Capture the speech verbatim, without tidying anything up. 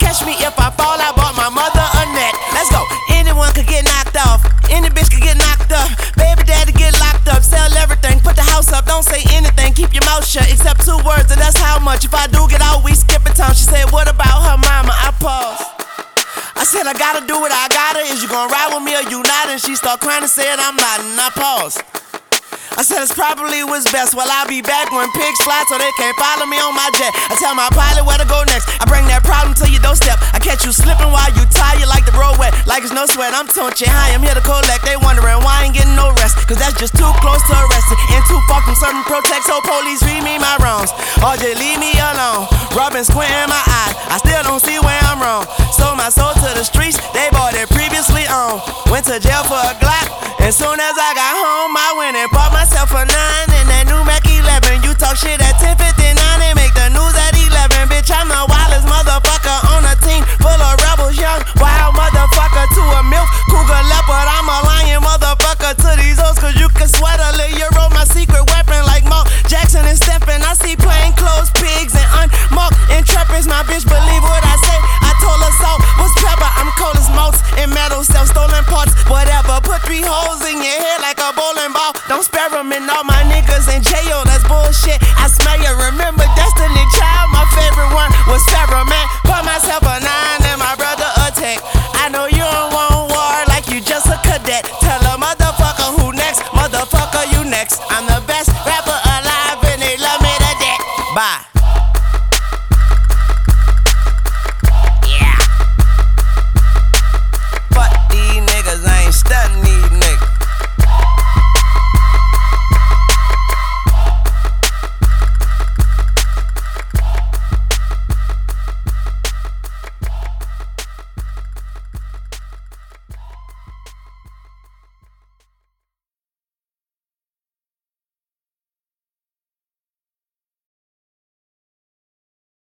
Catch me if I fall, I bought my mother a net. Let's go. Anyone could get knocked off, any bitch could get knocked up. Baby daddy get locked up, sell everything, put the house up, don't say anything, keep your mouth shut, except two words, and that's how much. If I do get out, we skip a town. She said, what about her mama? I paused. I said, I gotta do what I gotta. Is you gonna ride with me or you not? And she start crying and said, I'm not, and I paused. I said it's probably what's best. Well, I'll be back when pigs fly so they can't follow me on my jet. I tell my pilot where to go next. I bring that problem to your doorstep. I catch you slipping while you tired like the road wet. Like it's no sweat, I'm touching high, I'm here to collect. They wondering why I ain't getting no rest, cause that's just too close to arrested. And too far from certain protect, so police read me my wrongs. Or just leave me alone. Rubbing square in my eye, I still don't see